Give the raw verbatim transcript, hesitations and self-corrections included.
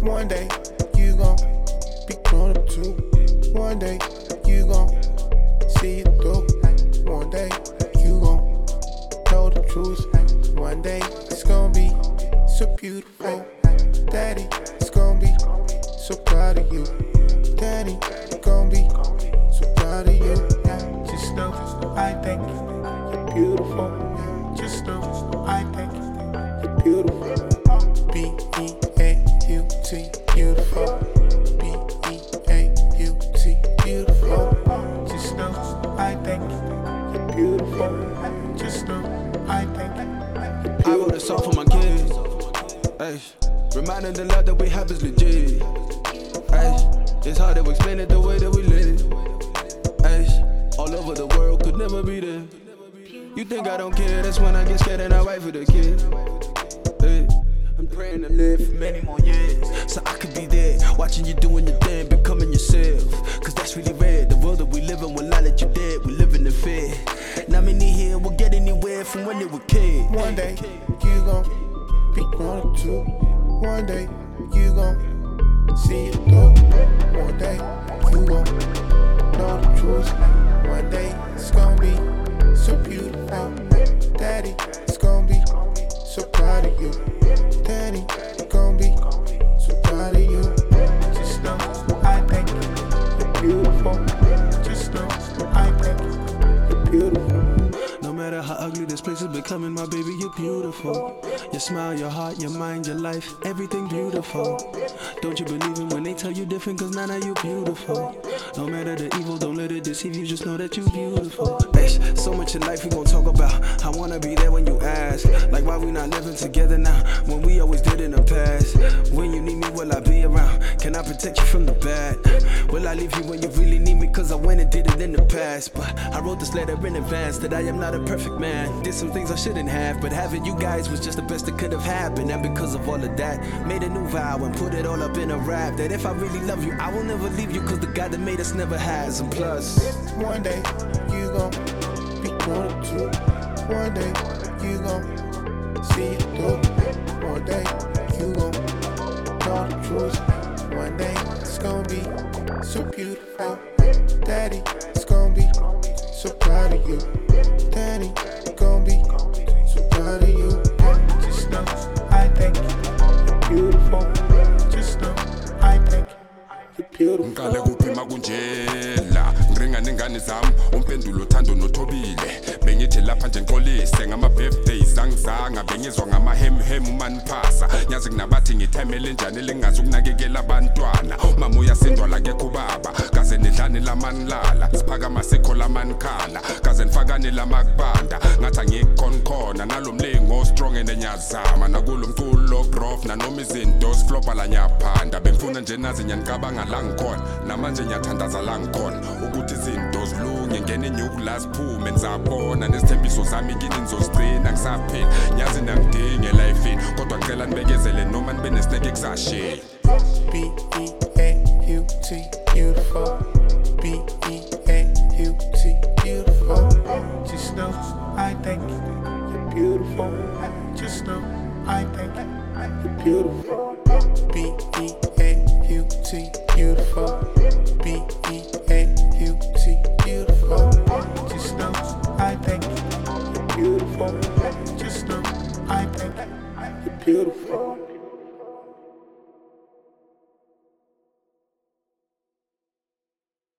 One day, you gon' be grown up too. One day, you gon' see it through. One day, you gon' know the truth. One day, it's gon' be so beautiful. Daddy, it's gon' be so proud of you. Daddy, gon' be so proud of you. Just know, I think you're beautiful. Just know, I think you're beautiful. B E A U T, beautiful. B E A U T, beautiful. Just know, I think you're beautiful. Just know, I think you're beautiful. I wrote a song for my kids. Ay, reminding the love that we have is legit. Ay, it's hard to explain it the way that we live. Ay, all over the world could never be there. You think I don't care? That's when I get scared and I wait for the kid. Ay, I'm praying to live for many more years, so I could be there, watching you doing your thing, becoming yourself. Cause that's really rare. The world that we live in will not let you dead. We live in the fear. Not many here will get anywhere from when they were kids. One day, you gon' be grown up too. One day, you gon' see it through. One day, you gon' know the truth. One day, it's gon' be so beautiful. Daddy, it's gon' be so proud of you. Daddy, gon' be so proud of you. Just know, I think you're beautiful. Just know, I think you're beautiful. No matter how ugly this place is becoming, my baby, you're beautiful. Your smile, your heart, your mind, your life, everything beautiful. Don't you believe it when they tell you different, cause now that you're beautiful. No matter the evil, don't let it deceive you, just know that you're beautiful. Hey, so much in life we gon' talk about. I wanna be there when you ask, like why we not living together now, when we always did in the past. When you need me, will I be around? Can I protect you from the bad? Will I leave you when you really need me, cause I went and did it in the past. But I wrote this letter in advance that I am not a perfect man. Did some things I shouldn't have, but having you guys was just the best that could have happened. And because of all of that, made a new vow and put it all up in a rap, that if I really love you, I will never leave you, cause the God that made us never has. And plus, one day, you gon' be grown up too. One day, you gon' see it through. One day, you gon' know the truth. One day, it's gon' be so beautiful. Daddy, it's gon' be so proud of you. Daddy, gon' be so proud of you. Just know, I think you're beautiful. Just know, I think you're beautiful. Ngale kuphima kunjela ngringa nengane zami umpendulo uthando nothobile bengithi lapha nje ngiqolise ngama birthdays angizanga bengizwa ngama hem hem umanphasa nyazi kunabathi ngithemele njani lengazi ukunakekela abantwana mama uyasindwa la ngekho baba kaze nidlane lamanilala siphakama sikho lamanikhala kaze nifakane lamakubanda ngathi angikukhona nalomlingo strong enenyazama nakulo mculo groove na noma izinto siflopa la nyaphanda bengifuna nje nazi nyanikabanga la ngikhona namanje nyathandaza la ngikhona ukuthi izinto zilunge ngene enyukula siphume nizabona nesithembiso zami kini nizozigcina ngisaphila nyazi nangidinge lifeini kodwa ngicela nibekezele noma nibe nesineke kusashiya. B E A U T, beautiful. B E A U T, beautiful. Just know, I think you're beautiful. Just know, I think you're beautiful. B E A U T, beautiful. B E A U T, beautiful. Just know, I think you're beautiful. Just know, I think you're beautiful.